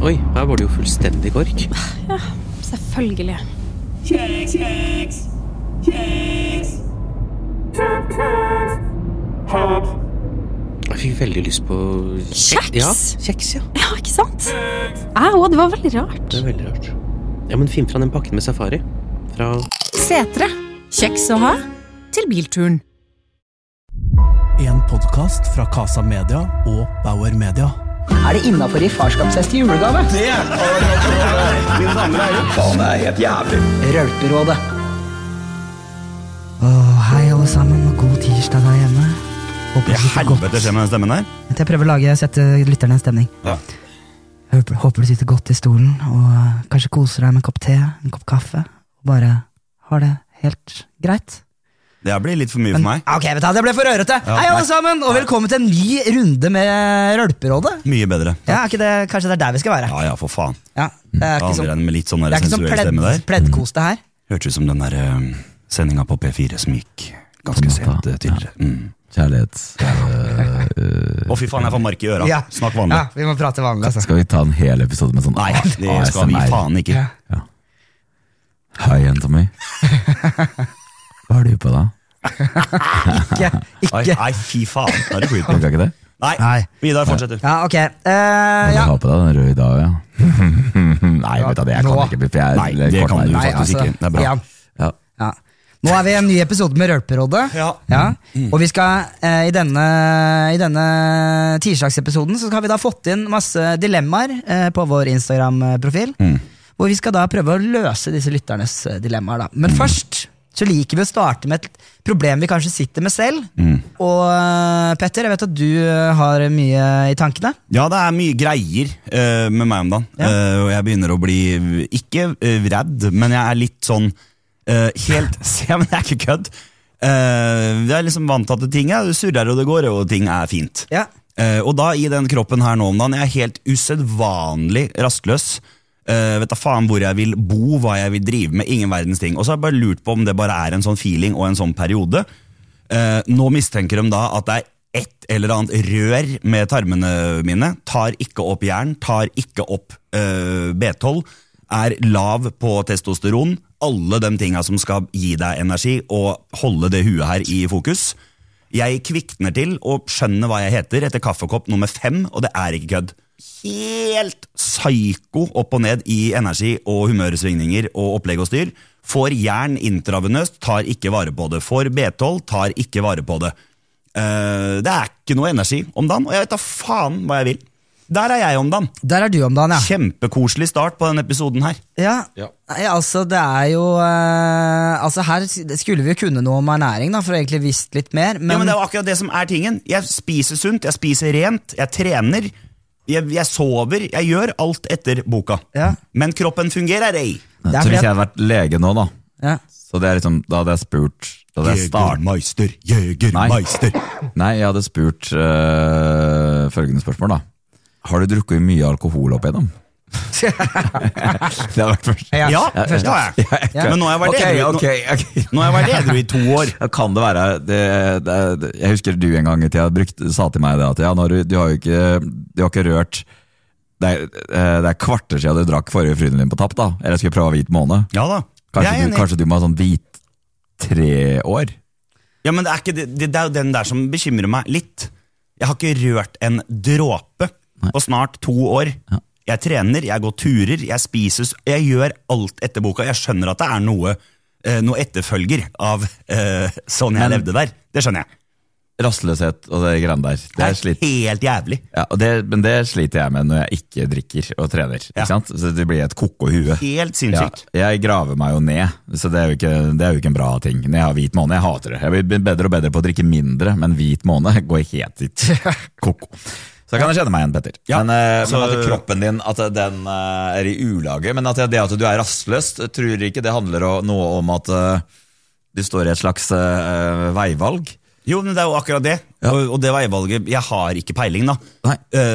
Oi, her var det jo fullstendig kork. Ja, selvfølgelig. Kjeks, kjeks, kjeks. Jeg fikk veldig lyst på Kjeks? Ja, kjeks, ja. Ja, ikke sant? Det var veldig rart. Det er veldig rart. Ja, men finn fra den pakken med safari. Fra Setre. Kjeks å ha til bilturen. En podcast fra Casa Media og Bauer Media. Det innenfor i farskapsfest i julegave? Det mine damer og herrer. Faen, det helt jævlig. Rølperådet. Hei alle sammen, og god tirsdag der hjemme. Håper det sitter godt. Helvete skjer med den stemmen her. Jeg prøver å sette lytterne en stemning. Ja. Håper du sitter godt i stolen, og kanskje koser deg med en kopp te, en kopp kaffe, og bare har det helt greit. Det blir litt for mye for meg. Ok, vet du, det ble for ørete. Ja, Hei alle nei. sammen, og velkommen til en ny runde med Rølperådet. Mye bedre. Ja, er ikke det, kanskje det er der vi skal være? Ja, for faen. Ja, det er ikke Andre sånn, enn med litt sånn det er ikke sånn sensuell stemme der. pleddkos det her. Hørtes ut som den der sendinga på P4 som gikk ganske sent tidligere. Kjærlighets Å fy faen, jeg får mark i øra. Ja. Snakk vanlig. Ja, vi må prate vanlig, altså. Skal vi ta en hel episode med sånn Nei, det skal vi ASMR? faen ikke. Ja. Hei, jenta mi. Hva har du på da? Ikke. Nei, fy faen. Da er det skjut på. Orker ikke det? Nei, Vidar, fortsett du. Ja, ok. Du Ja. har på deg den røde i dag, ja. Nei, vet du, det jeg kan Nå. ikke bli, for jeg Nei, det kan du Nei, faktisk ikke. Det er bra. Jan. Ja. Ja. Nå er vi i en ny episode med Rølperådet. Ja. Og vi skal i denne tirsdagsepisoden så har vi da fått inn masse dilemmaer på vår Instagram-profil. Hvor vi skal da prøve å løse disse lytternes dilemmaer da. Men først så liker vi å starte med et problem vi kanskje sitter med selv. Og Petter, jeg vet at du har mye i tankene. Ja, det er mye greier med meg om dagen. Og jeg begynner å bli ikke redd, men jeg er litt sånn helt ja, men det er ikke kødd. Jeg er liksom vant til at ting er, det surrer og det går, og ting er fint. Ja. Og da i den kroppen her nå om dagen, jeg er helt usedvanlig rastløs. Vet da faen hvor jeg vil bo, hva jeg vil drive med, ingen verdens ting. Og så har jeg bare lurt på om det bare er en sånn feeling og en sånn periode. Nå mistenker de da at det er et eller annet rør med tarmene mine, tar ikke opp jern, tar ikke opp B12, er lav på testosteron, alle de tinga som skal gi deg energi og holde det huet her i fokus. Jeg kvikner til og skjønner hva jeg heter etter kaffekopp nummer 5, og det er ikke kødd. Helt psyko opp og ned i energi og humørsvingninger og opplegg og styr. Får jern intravenøst, tar ikke vare på det. Får B12, tar ikke vare på det. Det er ikke noe energi om dagen, og jeg vet da faen hva jeg vil. Der er jeg om dagen. Der er du om dagen, ja. Kjempekoselig start på denne episoden her. Ja, Nei, altså det er jo altså her skulle vi jo kunne noe om ernæring da, for å egentlig visst litt mer, men, Ja, men det er jo akkurat det som er tingen. Jeg spiser sunt, jeg spiser rent, jeg trener, jeg sover, jeg gjør alt etter boka. Ja. Men kroppen fungerer ei. Det er Så fordi hvis at- jeg hadde vært lege nå da, ja. så det er liksom, da hadde jeg spurt, da hadde jeg startet. Jegermeister. Nei, jeg hadde spurt følgende spørsmål da. Har du drukket mye alkohol opp igjennom? Det hadde vært først. Ja, først. det har jeg. Men nå har jeg vært edru, Ok. nå har jeg vært edru i 2 år. Ja, kan det være jeg husker du en gang i tida sa til meg det at ja, du har jo ikke rørt det er kvarter siden du drakk forrige fryden din på tapp da, eller jeg skulle prøve hvit måned. Ja da, jeg er enig. Kanskje du må ha sånn hvit 3 år. Ja, men det er, ikke, det er jo den der som bekymrer meg litt. Jeg har ikke rørt en dråpe på snart 2 år. Jeg trener, jeg går turer, jeg spiser, jeg gjør alt etter boka. Jeg skjønner at det er noe etterfølger av sånn jeg levde der. Det skjønner jeg. Rastløshet og det greiene der. Det er helt jævlig. Ja, men det sliter jeg med når jeg ikke drikker og trener. Ikke sant? Så det blir et koko hue. Helt sinnssykt. Ja, jeg graver meg jo ned, så det er jo ikke en bra ting. Når jeg har hvit måned, jeg hater det. Jeg blir bedre og bedre på å drikke mindre, men hvit måned går helt hit. Koko. Så kan jeg kjenne meg igjen, Petter. Ja, men at kroppen din at den er i ulage, men at det at du er rastløs, tror ikke det handler noe om at du står i et slags veivalg. Jo, men det er jo akkurat det. Ja. Og det veivalget, jeg har ikke peiling da. Nei.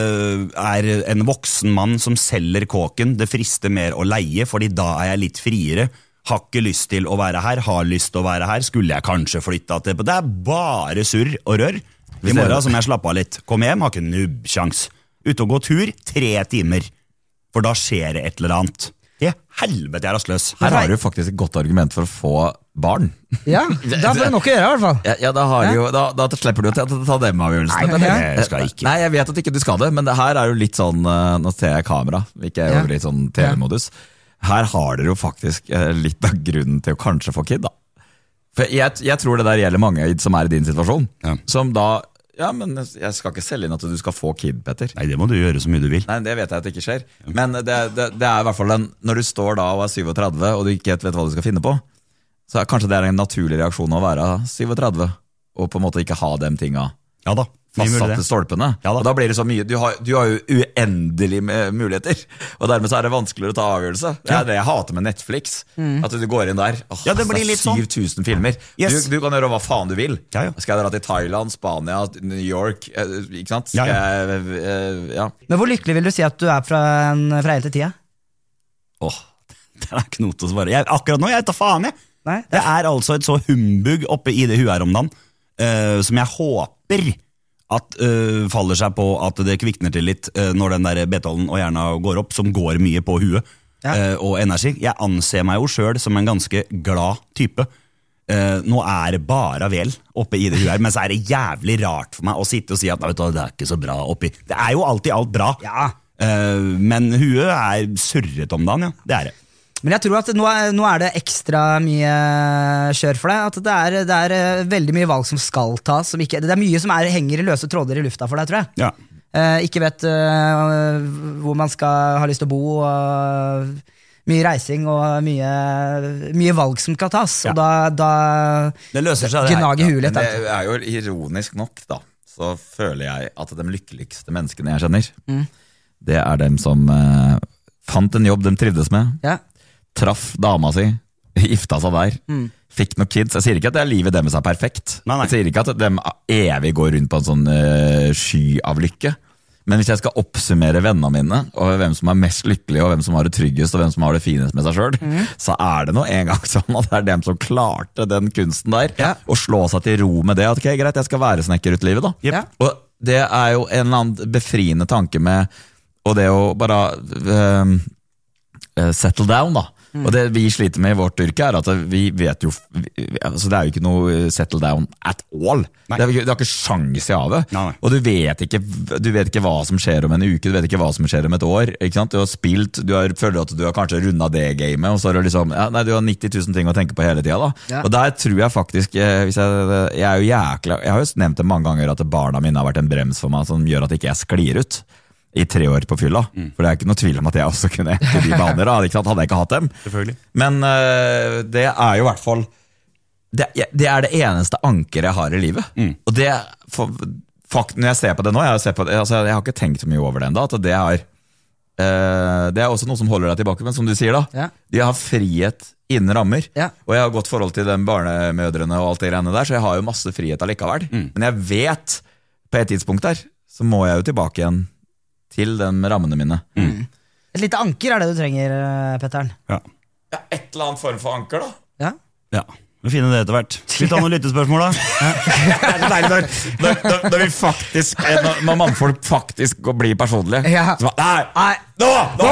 Er en voksen mann som selger kåken, det frister mer å leie, fordi da er jeg litt friere. Har ikke lyst til å være her, har lyst til å være her, skulle jeg kanskje flytta til. Det er bare surr og rør. I morgen som jeg slapp av litt, kom hjem, har ikke nubbsjans. Ute og gå tur, 3 timer. for da skjer det et eller annet. I helvete, jeg er rastløs. Her har du faktisk et godt argument for å få barn. Ja, da får du nok å gjøre i hvert fall. Ja, da slipper du til å ta dem avgjørelsene. Nei, jeg skal ikke. Nei, jeg vet at ikke du skal det, men det her er jo litt sånn, nå ser jeg kamera, ikke over litt sånn TV-modus. Her har dere jo faktisk litt av grunnen til å kanskje få kid da. For jeg tror det der gjelder mange som er i din situasjon, som da, ja, men jeg skal ikke selge inn at du skal få kid, Petter. Nei, det må du gjøre så mye du vil. Nei, det vet jeg at det ikke skjer. Men det er i hvert fall når du står da og er 37 og du ikke vet hva du skal finne på, så kanskje det er en naturlig reaksjon å være 37 og på en måte ikke ha de tinga fastsatte stolpene. Og da blir det så mye, du har jo uendelig muligheter, og dermed så er det vanskeligere å ta avgjørelse. Det er det jeg hater med Netflix, at du går inn der, det blir litt 7000 filmer. Du kan gjøre hva faen du vil. Skal jeg dra til Thailand, Spania, New York, ikke sant? Men hvor lykkelig vil du si at du er fra hele til tida? Det er ikke noe til å svare. Akkurat nå, jeg tar faen jeg. Det er altså et så humbug oppe i det huet her om dagen, som jeg håper at faller seg på at det kvikner til litt når den der betalen og hjerna går opp, som går mye på huet og energi. Jeg anser meg jo selv som en ganske glad type. Nå er det bare vel oppe i det huet her, men så er det jævlig rart for meg å sitte og si at vet du, det er ikke så bra oppi. Det er jo alltid alt bra, men huet er surret om dagen, det er det. Men jeg tror at nå er det ekstra mye kjør for deg, at det er veldig mye valg som skal tas, det er mye som henger i løse tråder i lufta for deg, tror jeg. Ikke vet hvor man skal ha lyst til å bo, og mye reising og mye valg som skal tas, og da det løser seg, gnager huet litt. Det er jo ironisk nok da, så føler jeg at de lykkeligste menneskene jeg kjenner, det er dem som fant en jobb de trivdes med, traff dama si, gifta seg der, fikk nok kids. Jeg sier ikke at det livet deres er perfekt. Jeg sier ikke at de evig går rundt på en sånn sky av lykke. Men hvis jeg skal oppsummere vennene mine, og hvem som er mest lykkelig, og hvem som har det tryggest, og hvem som har det finest med seg selv, så er det nå en gang sånn at det er dem som klarte den kunsten der, og slå seg til ro med det, at ok, greit, jeg skal være snekker ut livet da. Og det er jo en eller annen befriende tanke med, og det å bare settle down da. Og det vi sliter med i vårt yrke er at vi vet jo, altså det er jo ikke noe settle down at all. Det har ikke sjans i havet. Og du vet ikke hva som skjer om en uke, du vet ikke hva som skjer om et år, ikke sant? Du har spilt, føler at du har kanskje rundet det gamet, og så er det liksom, du har 90 000 ting å tenke på hele tiden da. Og der tror jeg faktisk, jeg er jo jækla, jeg har jo nevnt det mange ganger at barna mine har vært en brems for meg som gjør at ikke jeg sklir ut i 3 år på fylla, for det er ikke noe tvil om at jeg også kunne etter de baner, hadde jeg ikke hatt dem. Men det er jo i hvert fall, det er det eneste anker jeg har i livet. Og det, når jeg ser på det nå, jeg har ikke tenkt så mye over det enda, at det er også noe som holder deg tilbake, men som du sier da, de har frihet innen rammer, og jeg har godt forhold til den barnemødrene og alt det greiene der, så jeg har jo masse frihet allikevel. Men jeg vet, på et tidspunkt der, så må jeg jo tilbake igjen til de rammene mine. Et lite anker er det du trenger, Petteren. Et eller annet form for anker da. Vi finner det etter hvert. Vi tar noen lyttespørsmål da. Det er så deilig når vi faktisk, når mannfolk faktisk blir personlige. Nei, nå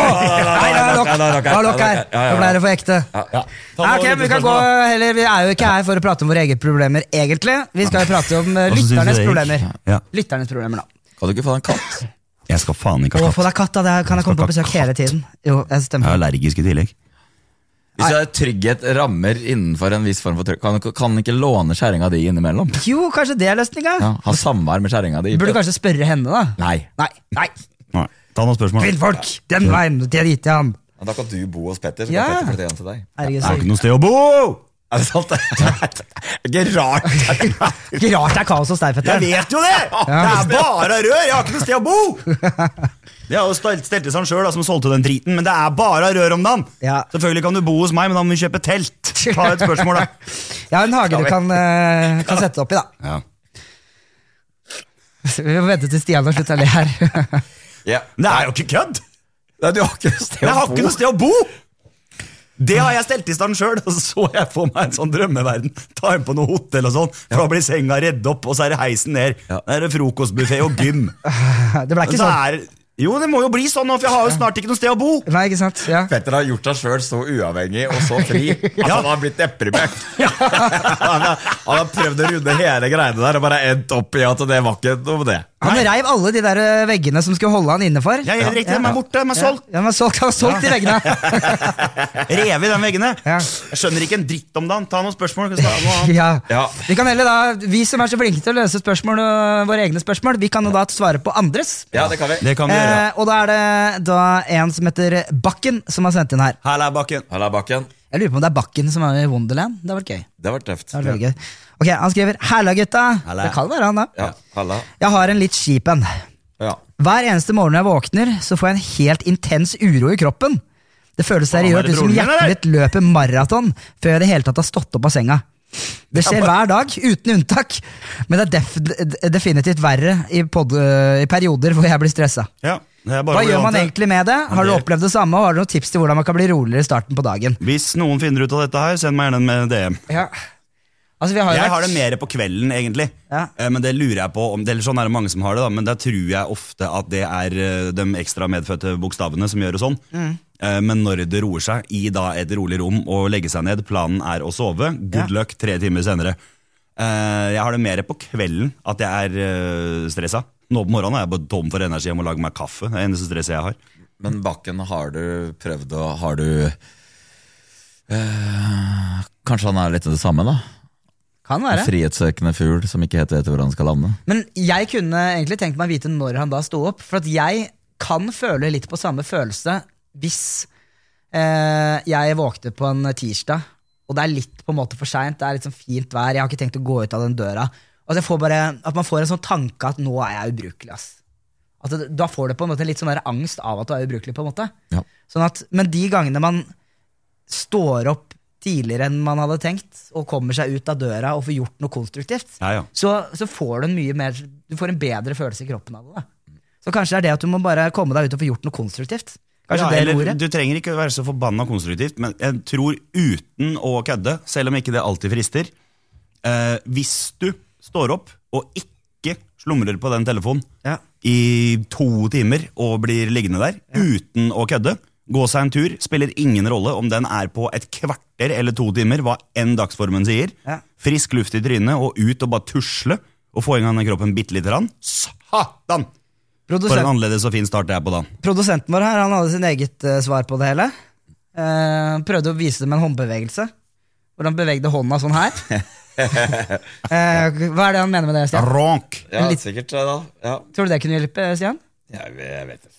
ble det for ekte. Ok, vi kan gå heller, vi er jo ikke her for å prate om våre egne problemer egentlig. Vi skal jo prate om lytternes problemer. Lytternes problemer da. Kan du ikke få deg en katt? Jeg skal faen ikke ha katt. Få deg katt da, det kan jeg komme på besøk hele tiden. Jo, jeg stemmer. Jeg er allergisk i tillegg. Hvis du har trygghet rammer innenfor en viss form for trygghet, kan ikke låne kjæringa di innimellom? Jo, kanskje det er løsninga. Ha samvær med kjæringa di. Burde kanskje spørre henne da? Nei. Ta noen spørsmål. Kvinnfolk, den veien til dit han. Da kan du bo hos Petter, så kan Petter flytte igjen til deg. Det er ikke noe sted å bo! Er det sant? Det er ikke rart. Ikke rart det er kaos hos deg, Petter. Jeg vet jo det! Det er bare rør, jeg har ikke noe sted å bo! Det er jo stelt i seg selv som solgte den driten, men det er bare rør om dagen. Selvfølgelig kan du bo hos meg, men da må vi kjøpe telt. Ta et spørsmål da. Jeg har en hage du kan sette opp i da. Vi må vente til Stian og slutte å le her. Det er jo ikke kødd! Jeg har ikke noe sted å bo! Det har jeg stelt i stand selv, og så jeg får meg en sånn drømmeverden. Ta inn på noe hotell og sånn, for da blir senga redd opp, og så er det heisen ned. Da er det frokostbuffet og gym. Det ble ikke sånn. Jo, det må jo bli sånn nå, for jeg har jo snart ikke noe sted å bo. Nei, ikke sant? Ja. Petter har gjort seg selv så uavhengig og så fri at han har blitt deprimert. Han har prøvd å runde hele greiene der og bare endt opp i at det var ikke noe med det. Han reiv alle de der veggene som skulle holde han innenfor. Ja, jeg er riktig, de er borte, de er solgt. Ja, han har solgt de veggene. Rev i de veggene. Ja. Jeg skjønner ikke en dritt om den. Ta noen spørsmål. Ja. Ja. Vi kan heller da, vi som er så flinke til å løse spørsmål, våre egne spørsmål, vi kan jo da svare på andres. Ja, det kan vi. Det kan vi gjøre. Og da er det da en som heter Bakken som har sendt inn her. Halla, Bakken. Halla, Bakken. Jeg lurer på om det er Bakken som er i Wonderland. Det har vært gøy. Det har vært tøft. Det har vært veldig gøy. Ok, han skriver, halla gutta. Halla. Det kan være han da. Ja, halla. Jeg har en litt kjip en. Ja. Hver eneste morgen jeg våkner, så får jeg en helt intens uro i kroppen. Det føles seriøst ut som hjertet mitt løper maraton før jeg i det hele tatt har stått opp av senga. Det skjer hver dag, uten unntak, men det er definitivt verre i perioder hvor jeg blir stresset. Ja, Hva gjør man egentlig med det? Har du opplevd det samme, og har du noen tips til hvordan man kan bli roligere i starten på dagen? Hvis noen finner ut av dette her, send meg gjerne med DM. Ja. Altså, Jeg har det mer på kvelden, egentlig. Ja. Men det lurer jeg på om, det er sånn er det mange som har det da, men der tror jeg ofte at det er de ekstra medfødte bokstavene som gjør det sånn. Men når det roer seg i da et rolig rom og legge seg ned, planen er å sove, good luck 3 timer senere. Jeg har det mer på kvelden at jeg er stresset. Nå på morgenen er jeg bare tom for energi om å lage meg kaffe. Det er eneste stresset jeg har. Men Bakken, har du prøvd å, kanskje han er litt det samme da? Kan være. Frihetssøkende fugl som ikke vet hvor han skal lande. Men jeg kunne egentlig tenkt meg å vite når han da stod opp, for at jeg kan føle litt på samme følelse hvis jeg våkner på en tirsdag, og det er litt på en måte for sent, det er litt sånn fint vær, jeg har ikke tenkt å gå ut av den døra, og jeg får bare, at man får en sånn tanke at nå er jeg ubrukelig, ass. At da får du på en måte litt sånn der angst av at du er ubrukelig på en måte. Ja. Sånn at, men de gangene man står opp tidligere enn man hadde tenkt, og kommer seg ut av døra og får gjort noe konstruktivt, så får du du får en bedre følelse i kroppen av det. Så kanskje det er det at du må bare komme deg ut og få gjort noe konstruktivt. Kanskje det er ordet. Du trenger ikke være så forbanna konstruktivt, men jeg tror uten å kødde, selv om ikke det alltid frister, hvis du står opp og ikke slumrer på den telefonen i 2 timer og blir liggende der, uten å kødde, gå seg en tur, spiller ingen rolle om den er på et kvarter eller 2 timer, hva enn dagsformen sier. Frisk luft i trynet og ut og bare tusle og få i gang den kroppen bitte litt rann. Satan! For en annerledes og fin start det er på da. Produsenten vår her, han hadde sin eget svar på det hele. Prøvde å vise det med en håndbevegelse. Hvor han bevegde hånda sånn her. Hva er det han mener med det, Stian? Ronk! Ja, sikkert da. Ja. Tror du det kunne hjelpe, Stian? Jeg vet det.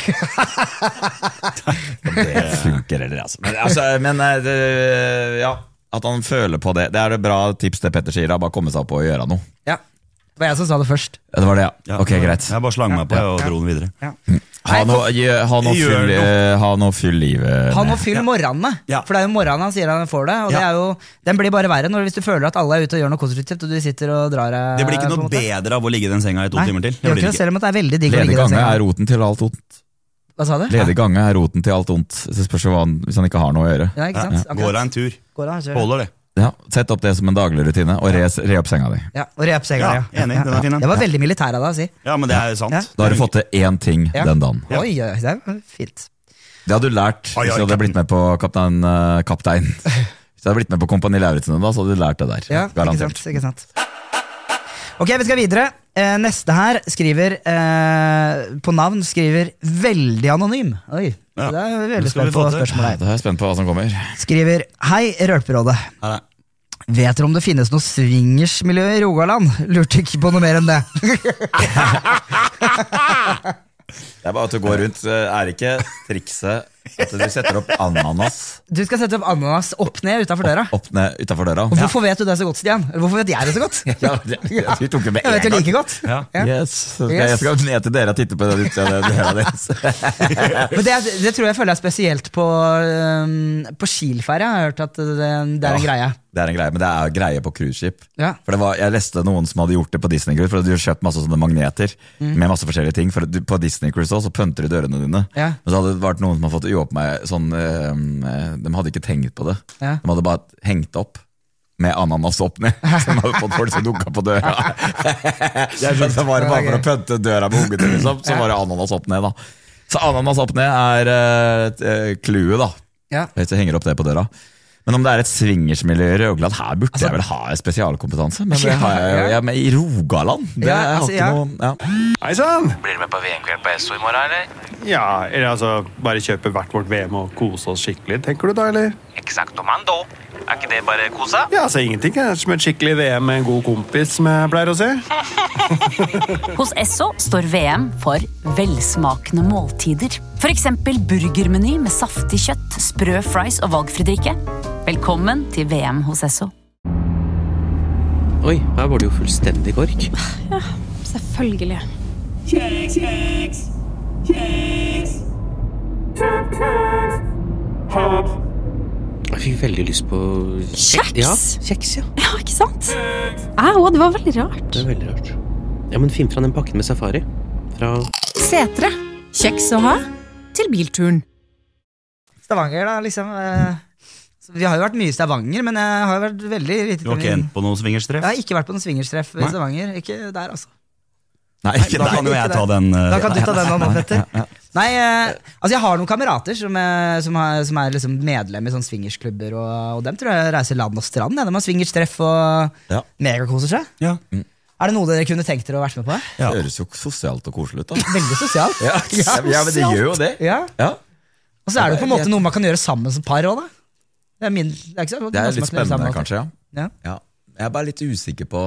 Det funker heller, altså. Men ja, at han føler på det. Det er det bra tips til Petter sier, da. Bare komme seg opp og gjøre noe. Ja, det var jeg som sa det først. Ja, det var det, ja. Ok, greit. Jeg bare slang meg på og dro den videre. Ha noe fyll livet. Ha noe fyll morgenene. For det er jo morgenen han sier han får det. Og det er jo, den blir bare verre hvis du føler at alle er ute og gjør noe konstruktivt, og du sitter og drar deg. Det blir ikke noe bedre av å ligge i den senga i 2 timer til. Det blir ikke. Selv om det er veldig digg å ligge i den senga. senga. Er roten til alt ondt. Hva sa du? Ledig gange er roten til alt ondt. Det spørs jo hvis han ikke har noe å gjøre. Ja, ikke sant? Går deg en tur. Holder det. Ja, sett opp det som en daglig rutine, og re opp senga di. Ja, og re opp senga, enig, den er fin. Det var veldig militær av deg å si. Ja, men det er sant. Da har du fått til 1 ting den dagen. Oi, det er fint. Det hadde du lært hvis du hadde blitt med på kaptein. Hvis du hadde blitt med på Kompani Lauritzen da, så hadde du lært det der. Ja, garantert. Ikke sant. Ok, vi skal videre. Neste her skriver på navn skriver veldig anonym. Oi, det er veldig spent på spørsmålet her. Da er jeg spent på hva som kommer. Skriver, hei Rølperådet. Vet dere om det finnes noe swingersmiljø i Rogaland? Lurte ikke på noe mer enn det. Det er bare at du går rundt. Er ikke trikset at du setter opp ananas? Du skal sette opp ananas opp ned utenfor døra. Opp ned utenfor døra. Og hvorfor vet du det så godt, Stian? Eller hvorfor vet jeg det så godt? Vi tok det med jeg vet det like godt. Yes. Jeg skal ned til dere og titte på det døra deres. Men det tror jeg føler jeg spesielt på Kielferja. Jeg har hørt at det er en greie. Det er en greie, men det er greie på cruiseskip. For jeg leste noen som hadde gjort det på Disney Cruise, for du har kjøpt masse sånne magneter med masse forskjellige ting. For på Disney Cruise også, så pønter de dørene dine. Men så hadde det vært noen som hadde fått uopp meg sånn, de hadde ikke tenkt på det. De hadde bare hengt opp med ananas opp ned, som hadde fått folk som dunket på døra. Så var det bare for å pønte døra med ungene, liksom, så var det ananas opp ned da. Så ananas opp ned kluet da, hvis jeg henger opp det på døra. Men om det et swingersmiljø i Rogaland, her burde jeg vel ha spesialkompetanse, men det har jeg med i Rogaland. Det har ikke noe, Hei sann! Blir du med på VM-kveld på SO i morgen, eller? Ja, eller altså, bare kjøpe hvert vårt VM og kose oss skikkelig, tenker du da, eller? Exactomando. Ikke det bare kosa? Ja, altså ingenting som et skikkelig VM med en god kompis, som jeg pleier å si. Hos Esso står VM for velsmakende måltider. For eksempel burgermeny med saftig kjøtt, sprø fries og valgfri drikke. Velkommen til VM hos Esso. Oi, her var det jo fullstendig kork. Ja, selvfølgelig. Kjeks. Jeg fikk veldig lyst på Kjeks? Ja, kjeks, ja. Ja, ikke sant? Det var veldig rart. Det veldig rart. Ja, men finn fra den pakken med safari. Fra Setre. Kjeks å ha til bilturen. Stavanger da, liksom. Vi har jo vært mye i Stavanger, men jeg har vært veldig lite. Du har ikke endt på noen swingerstreff? Jeg har ikke vært på noen swingerstreff i Stavanger. Ikke der, altså. Nei, ikke da kan jo jeg ta den. Da kan du ta den nå, Petter. Nei, altså jeg har noen kamerater som er liksom medlem i sånne swingersklubber, og dem tror jeg reiser land og strand. De har swingerstreff og megakoser seg. Ja. Er det noe dere kunne tenkt dere å være med på? Det høres jo sosialt og koselig ut da. Veldig sosialt. Ja, men det gjør jo det. Ja. Og så er det på en måte noe man kan gjøre sammen som par også da. Det er ikke så, det litt spennende kanskje, ja. Jeg bare litt usikker på,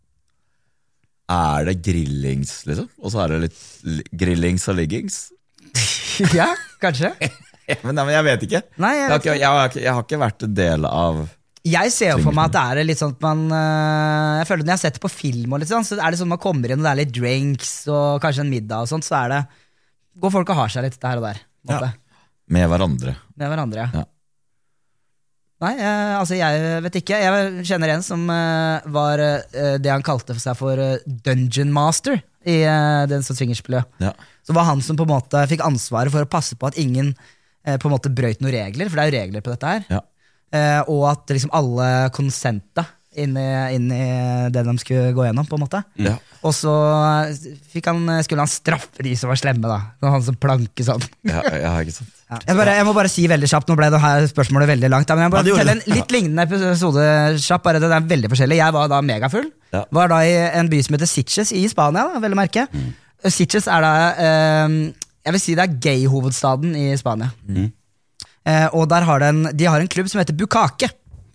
det grillings liksom? Og så det litt grillings og liggings? Ja, kanskje. men jeg vet ikke. Nei, jeg har ikke vært en del av. Jeg ser jo for meg at det litt sånn at man jeg føler når jeg setter på film og litt sånn, så det sånn man kommer inn og det litt drinks og kanskje en middag og sånt, så går folk og har seg litt der og der. Med hverandre. Ja. Nei, altså jeg vet ikke. Jeg kjenner en som var det han kalte seg for Dungeon Master i den swingerspillet. Så var han som på en måte fikk ansvaret for å passe på at ingen på en måte brøt noen regler, for det jo regler på dette her. Og at liksom alle konsenta inn i det de skulle gå gjennom, på en måte. Og så skulle han straffe de som var slemme da. Han som planke sånn. Ikke sant. Jeg må bare si veldig kjapt, nå ble det her spørsmålet veldig langt, men jeg må bare fortelle en litt lignende episode kjapt, bare det veldig forskjellig. Jeg var da megafull, var da i en by som heter Sitges i Spania, da, vel å merke. Sitges da, jeg vil si det gay-hovedstaden i Spania. Og der de har en klubb som heter Bukake.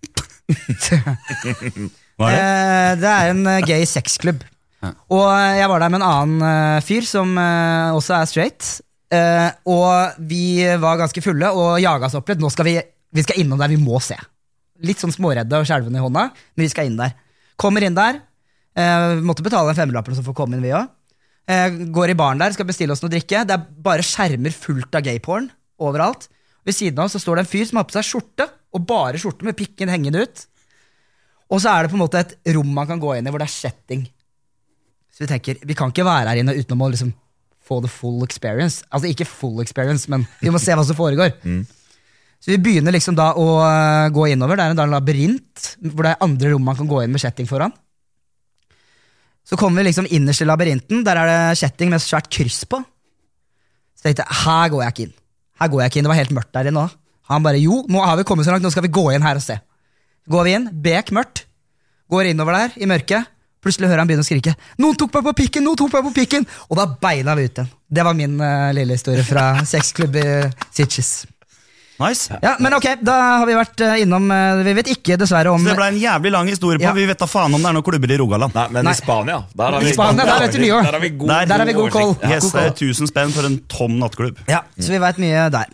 Hva det en gay sexklubb. Og jeg var der med en annen fyr som også straight. Og vi var ganske fulle og jaget oss opp litt. Nå skal vi skal innom der vi må se. Litt sånn småredde og skjelvende i hånda, men vi skal inn der. Kommer inn der, måtte betale en 500-lapp så for å komme inn vi også. Går i baren der, skal bestille oss noe drikke. Det bare skjermer fullt av gayporn overalt. Ved siden av oss så står det en fyr som har på seg skjorte, og bare skjorte med pikken hengende ut. Og så det på en måte et rom man kan gå inn i hvor det setting. Så vi tenker, vi kan ikke være her inne uten å liksom få the full experience. Altså ikke full experience, men vi må se hva som foregår. Så vi begynner liksom da å gå innover. Det en labyrint, hvor det andre rom man kan gå inn med setting foran. Så kommer vi liksom innerst i labyrinten, der det setting med svært kryss på. Så jeg tenkte, her går jeg ikke inn. Det var helt mørkt der inne også. Han bare, jo, nå har vi kommet så langt, nå skal vi gå inn her og se. Går vi inn, bek mørkt, går innover der i mørket, plutselig hører han begynne å skrike, noen tok meg på pikken, og da beina vi ut den. Det var min lille historie fra sexklubb i Sitges. Nice. Ja, men ok, da har vi vært innom, vi vet ikke dessverre om... Så det ble en jævlig lang historie på, vi vet da faen om det noen klubber i Rogaland. Nei, i Spania, der har vi god koll. Yes, det 1000 spenn for en tom nattklubb. Ja, så vi vet mye der.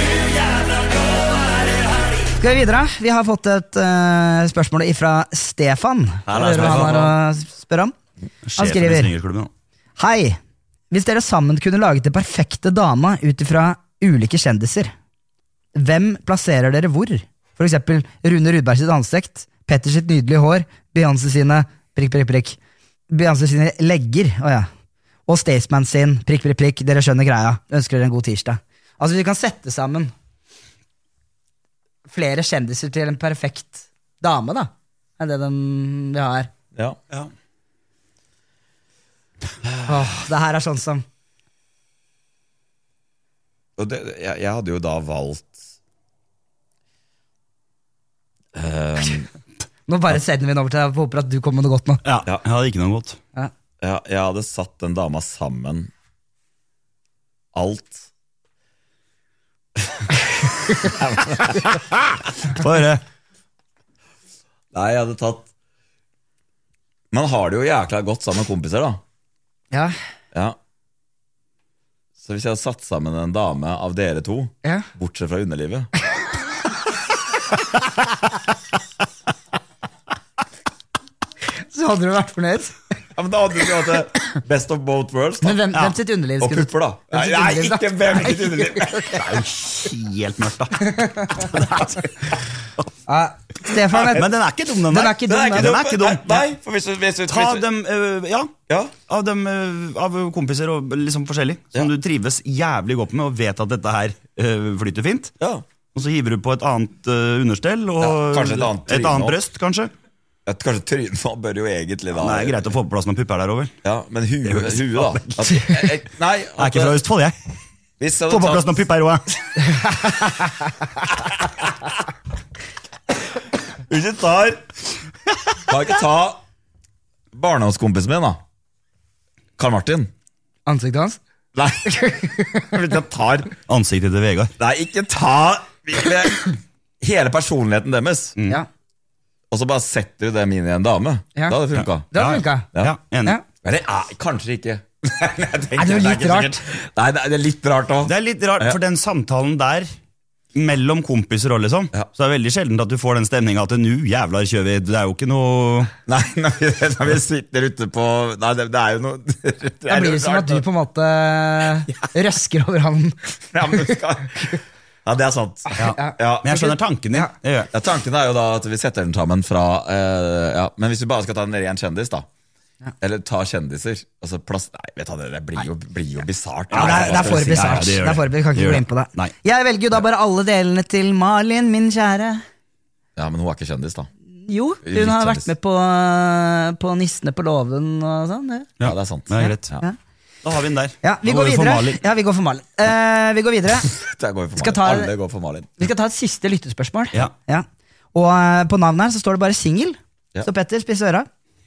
Skal vi videre? Vi har fått et spørsmål fra Stefan. Han har å spørre om. Han skriver, hei, hvis dere sammen kunne laget det perfekte dama utifra ulike kjendiser, hvem plasserer dere hvor? For eksempel Rune Rudberg sitt ansikt, Petter sitt nydelige hår, Beyoncé sine Beyoncé sine legger, og Staysman sin dere skjønner greia, ønsker dere en god tirsdag. Altså vi kan sette sammen flere kjendiser til en perfekt dame da. er det de vil ha her. Ja. Det her er sånn som Og jeg hadde jo da valgt Nå bare sender vi den over til deg. Jeg håper at du kommer med noe godt nå. Ja, jeg hadde ikke noe godt. Jeg hadde satt den dama sammen. Alt. Bare. Nei, jeg hadde tatt Man har det jo jækla godt sammen med kompiser, da. Ja. Så hvis jeg hadde satt sammen en dame av dere to, bortsett fra underlivet Så hadde du vært fornøyd. Ja, men da hadde du hatt det best of both worlds, da. Men hvem sitt underliv Og pupper, da. Nei, ikke hvem sitt underliv. Det er jo helt mørkt, da. Stefan, men den er ikke dum, den er ikke dum. Nei, for hvis du ta dem, av kompiser og liksom forskjellig, som du trives jævlig godt med, og vet at dette her flyter fint. Og så hiver du på et annet understell, og kanskje et annet brøst, kanskje. Kanskje trynet bør jo egentlig da. Det er greit å få på plass noen pupper der over. Ja, men huet da. Nei, jeg er ikke fra Østfold, jeg. Få på plass noen pupper også. Kan ikke ta barndomskompisen min, da. Karl Martin. Ansiktet hans? Nei. Jeg tar ansiktet til Vegard. Nei, ikke ta hele personligheten deres. Ja. Og så bare setter du dem inn i en dame. Da hadde det funket. Det hadde funket. Ja, enig. Men det er kanskje ikke. Er det litt rart? Nei, det er litt rart også. Det er litt rart, for den samtalen der mellom kompiser og liksom, så er det veldig sjelden at du får den stemningen at nu jævlar kjører vi. Det er jo ikke noe. Nei, når vi sitter ute på. Nei, det er jo noe. Det blir det som at du på en måte røsker over han. Ja, men du skal. Ja, det er sant. Men jeg skjønner tanken din. Tanken er jo da at vi setter den sammen fra men hvis vi bare skal ta en ren kjendis da, eller ta kjendiser, altså nei, vet du, det blir jo bizarrt. Det er for bizarrt. Det er for bizarrt, kan ikke gå inn på det. Jeg velger jo da bare alle delene til Malin, min kjære. Ja, men hun er ikke kjendis da. Jo, hun har vært med på Nissene på låven og sånn. Ja, det er sant. Det er greit. Da har vi den der. Ja, vi går videre. Ja, vi går for Malin. Vi går videre. Alle går for Malin. Vi skal ta et siste lyttespørsmål. Ja. Og på navnet her så står det bare single. Så Petter, spiss øra.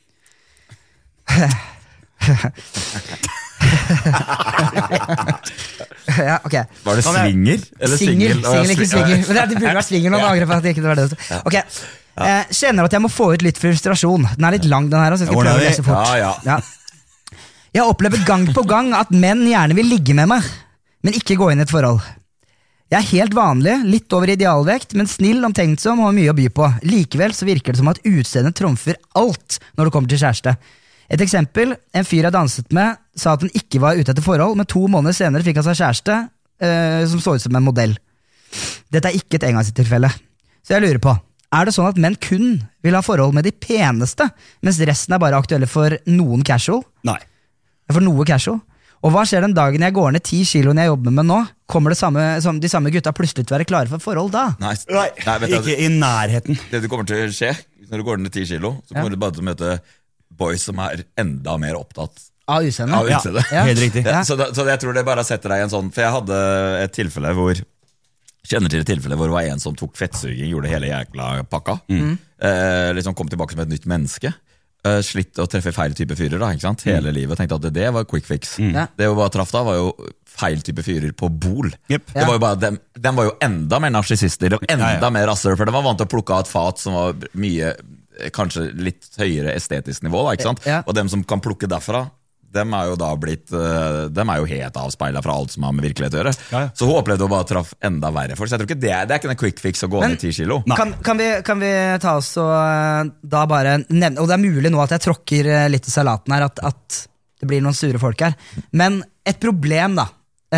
Ja, ok. Var det swinger? Eller Singel, ikke swinger. Men det burde vært swinger nå, da angrer jeg på at det ikke var det. Ok, kjenner at jeg må få ut litt frustrasjon. Den er litt lang den her, så jeg skal prøve å lese fort. Jeg opplever gang på gang at menn gjerne vil ligge med meg, men ikke gå inn i et forhold. Jeg er helt vanlig, litt over idealvekt, men snill, omtenksom og har mye å by på. Likevel så virker det som at utseendet trumfer alt når det kommer til kjæreste. Et eksempel, en fyr jeg danset med sa at han ikke var ute etter forhold, men 2 måneder senere fikk han seg kjæreste som så ut som en modell. Dette er ikke et engangstilfelle. Så jeg lurer på, er det sånn at menn kun vil ha forhold med de peneste, mens resten er bare aktuelle for noen casual? Nei. For noe casual? Og hva skjer den dagen jeg går ned 10 kilo når jeg jobber med nå? Kommer det de samme gutta plutselig til å være klare for forhold da? Nei, ikke i nærheten. Det du kommer til å skje, når du går ned 10 kilo, så kommer du bare til å møte boys som er enda mer opptatt av utseendet. Helt riktig. Så jeg tror det bare setter deg i en sånn. For jeg hadde et tilfelle hvor det var en som tok fettsuging, gjorde hele jækla pakka. Liksom kom tilbake som et nytt menneske. Slitt å treffe feil type fyrer da, ikke sant? Hele livet. Tenkte at det var quick fix. Det jo bare traff da var jo feil type fyrer på bol. Det var jo bare den var jo enda mer narsissister og enda mer rasser, for den var vant til å plukke av et fat som var mye, kanskje litt høyere estetisk nivå da, ikke sant? Og dem som kan plukke derfra, dem er jo da blitt dem er jo helt avspeilet fra alt som har med virkelighet å gjøre. Så hun opplevde å bare traff enda verre folk. Så jeg tror ikke det er ikke en quick fix å gå ned 10 kilo. Kan vi ta oss og da bare nevne, og det er mulig nå at jeg tråkker litt i salaten her, at det blir noen sure folk her, men et problem da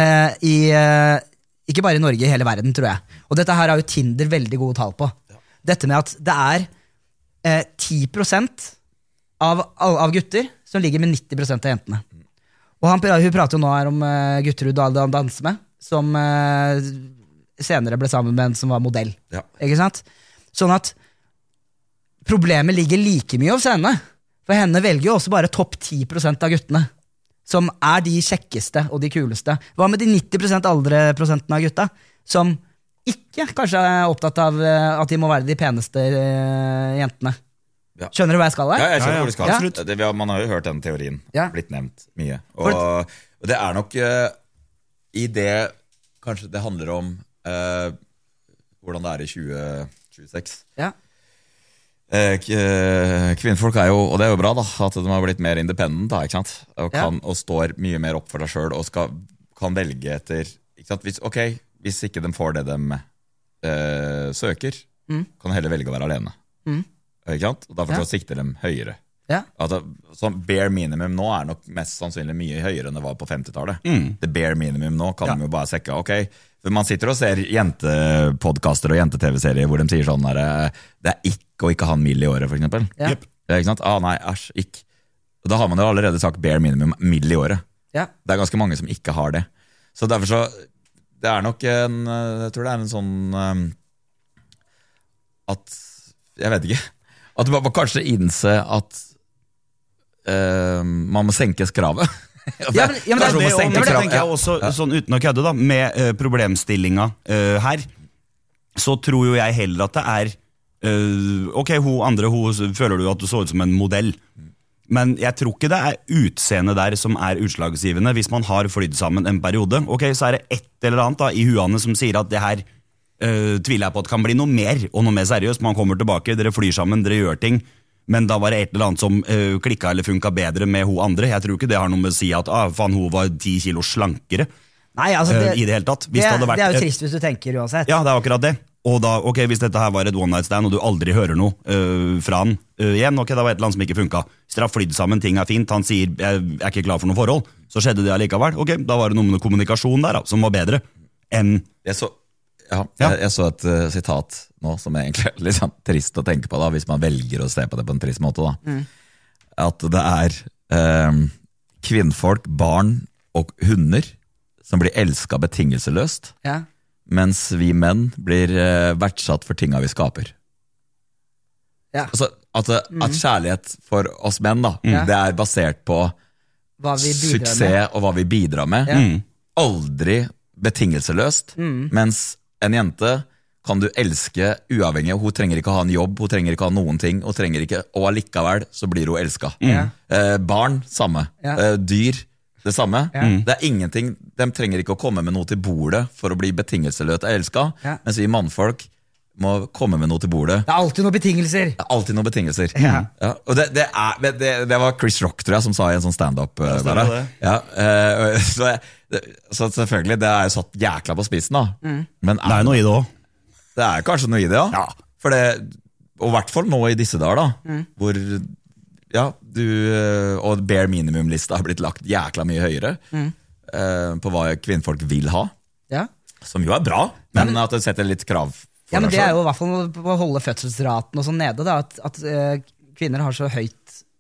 ikke bare i Norge, i hele verden tror jeg, og dette her har jo Tinder veldig gode tall på, dette med at det er 10% av gutter som ligger med 90% av jentene. Og hun prater jo nå her om gutter hun danser med, som senere ble sammen med en som var modell. Ikke sant? Sånn at problemet ligger like mye hos henne. For henne velger jo også bare topp 10% av guttene, som de kjekkeste og de kuleste. Hva med de 90% aldre prosentene av gutta, som ikke kanskje opptatt av at de må være de peneste jentene? Ja. Skjønner du hva jeg skal her? Ja, jeg skjønner hvor du skal. Man har jo hørt den teorien blitt nevnt mye. Og det nok i det kanskje det handler om hvordan det i 2026. Ja. Kvinnfolk jo, og det jo bra da, at de har blitt mer independent da, ikke sant? Og står mye mer opp for deg selv og kan velge etter, ikke sant? Hvis ikke de får det de søker, kan de heller velge å være alene. Ikke sant? Og derfor så sikter de høyere. Sånn bare minimum nå nok mest sannsynlig mye høyere enn det var på 50-tallet. Det bare minimum nå kan de jo bare sekke. For man sitter og ser jentepodcaster og jente-tv-serier hvor de sier sånn der, det ikke å ikke ha en mil i året, for eksempel. Ikke sant? Nei, æsj, ikke. Og da har man jo allerede sagt bare minimum mil i året. Det ganske mange som ikke har det. Så derfor så, det nok jeg tror det en sånn at, jeg vet ikke, at man må kanskje innse at man må senkes kravet. Det tenker jeg også, sånn uten å kødde da, med problemstillinga her, så tror jo jeg heller at det hun føler du at du så ut som en modell. Men jeg tror ikke det utseendet der som utslagsgivende hvis man har flydd sammen en periode. Så det et eller annet da, i huene som sier at det her tviler jeg på at det kan bli noe mer og noe mer seriøst. Man kommer tilbake, dere flyr sammen, dere gjør ting, men da var det et eller annet som klikket eller funket bedre med hun andre. Jeg tror ikke det har noe med å si at hun var 10 kilo slankere. Nei, altså i det hele tatt. Det jo trist hvis du tenker uansett. Ja, det akkurat det. Og da, hvis dette her var et one night stand og du aldri hører noe fra han igjen, det var et eller annet som ikke funket. Hvis dere har flydd sammen, ting fint, han sier jeg ikke klar for noe forhold, så skjedde det allikevel. Da var det noe med kommunikasjon der da, som var bedre enn... Jeg så et sitat nå som egentlig litt sånn trist å tenke på da, hvis man velger å se på det på en trist måte da. At det kvinnfolk, barn og hunder som blir elsket betingelseløst, mens vi menn blir verdsatt for tinga vi skaper. Altså, at kjærlighet for oss menn da, det basert på suksess og hva vi bidrar med. Aldri betingelseløst, mens en jente kan du elske uavhengig, hun trenger ikke å ha en jobb, hun trenger ikke å ha noen ting, hun trenger ikke, og allikevel så blir hun elsket. Barn, samme. Dyr, det samme. Det ingenting, de trenger ikke å komme med noe til bordet for å bli betingelseløst elsket, mens vi mannfolk må komme med noe til bordet. Det alltid noen betingelser. Det alltid noen betingelser. Og det var Chris Rock, tror jeg, som sa i en sånn stand-up. Så selvfølgelig, det jo satt jækla på spissen da. Men det noe i det også. Det kanskje noe i det, ja. For det, og i hvert fall nå i disse dager da, hvor og bare minimum-lista har blitt lagt jækla mye høyere på hva kvinnfolk vil ha, som jo bra, men at det setter litt krav for men det jo i hvert fall å holde fødselsraten og sånn nede da, at kvinner har så høy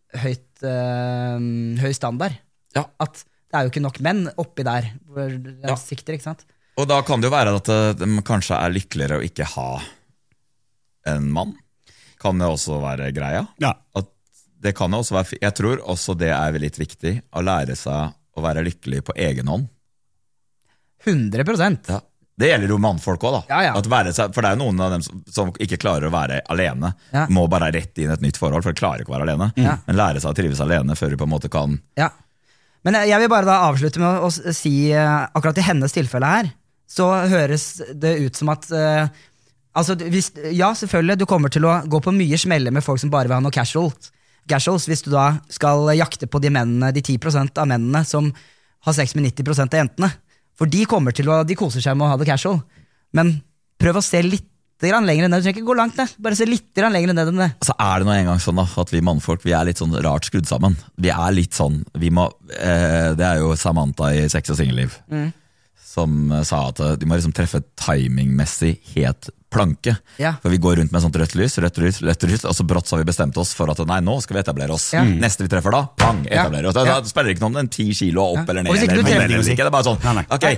standard, at det jo ikke nok menn oppi der hvor de sikter, ikke sant? Og da kan det jo være at de kanskje lykkeligere å ikke ha en mann. Kan det også være greia? At det kan jo også være, jeg tror også det litt viktig å lære seg å være lykkelig på egen hånd. 100%. Det gjelder jo mannfolk også da. At være seg, for det jo noen av dem som ikke klarer å være alene, må bare rett inn et nytt forhold, for de klarer ikke å være alene. Men lære seg å trives alene før de på en måte kan... Men jeg vil bare da avslutte med å si, akkurat i hennes tilfelle her, så høres det ut som at selvfølgelig, du kommer til å gå på mye smeller med folk som bare vil ha noe casuals, hvis du da skal jakte på de 10% av mennene som har sex med 90% av jentene. For de koser seg med å ha det casual. Men prøv å se litt lenger ned. Du trenger ikke gå langt ned, bare se litt lenger ned enn det. Så det nå en gang sånn da, at vi mannfolk, vi litt sånn rart skrudd sammen. Vi litt sånn, det jo Samantha i Sex og Singelliv, som sa at de må liksom treffe timingmessig helt planke. For vi går rundt med sånt rødt lys, og så brått så har vi bestemt oss for at nei, nå skal vi etablere oss. Neste vi treffer da, pang, etablere oss. Det spiller ikke noe om den 10 kilo opp eller ned. Det bare sånn, ok,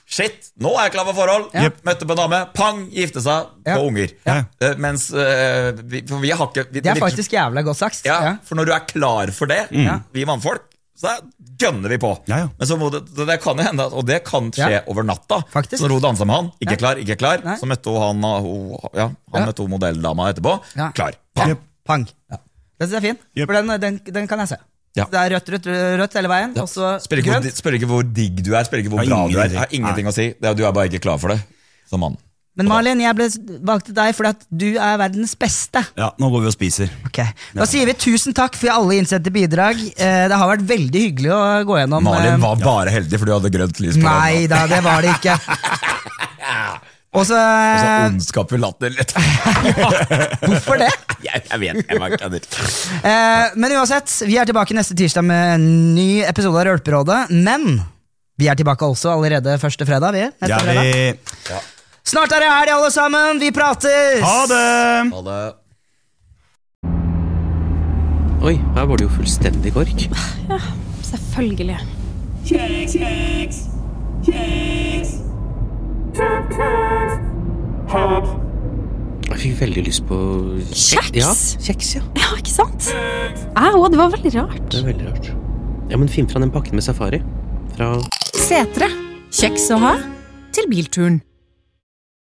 Shit, nå er jeg klar for forhold. Møtte på en dame, pang, gifte seg, få unger. Mens vi har ikke Det faktisk jævlig godt sagt. For når du er klar for det, vi mannfolk, så gønner vi på. Men så det kan jo hende, og det kan skje over natta. Så når hun danser med han, ikke klar. Så møtte hun han møtte hun modelldama etterpå. Klar, pang. Det er fin, for den kan jeg se. Det er rødt hele veien. Spør ikke hvor digg du er, spør ikke hvor bra du er. Jeg har ingenting å si, du er bare ikke klar for det som mann. Men Malin, jeg ble valgt til deg fordi at du er verdens beste. Ja, nå går vi og spiser. Da sier vi tusen takk for alle innsendte bidrag. Det har vært veldig hyggelig å gå gjennom. Malin var bare heldig fordi du hadde grønt lys på den. Nei da, det var det ikke. Og så ondskapfull latter litt. Hvorfor det? Jeg vet, jeg var kødder. Men uansett, vi er tilbake neste tirsdag med en ny episode av Rølperådet. Men vi er tilbake også allerede første fredag. Snart er det helg, alle sammen. Vi prates. Ha det. Ha det. Oi, her var det jo fullstendig kork. Ja, selvfølgelig. Kjeks. Jeg fikk veldig lyst på Kjeks? Ja, kjeks, ja. Ja, ikke sant? Det var veldig rart. Det er veldig rart. Ja, men finn fra den pakken med safari. Fra Setre. Kjeks å ha til bilturen.